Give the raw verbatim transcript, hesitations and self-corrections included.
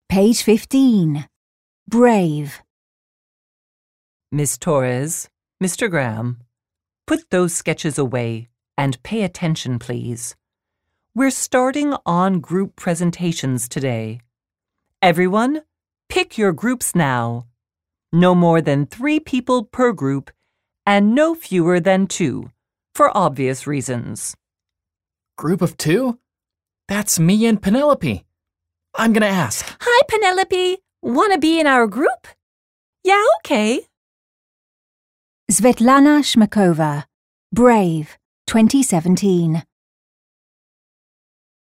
Page fifteen. Brave. Miss Torres, Mister Graham, put those sketches away and pay attention, please. We're starting on group presentations today. Everyone, pick your groups now. No more than three people per group and no fewer than two, for obvious reasons. Group of two? That's me and Penelope. I'm gonna ask. Hi, Penelope. Wanna be in our group? Yeah, okay. Svetlana Shmakova. Brave, twenty seventeen.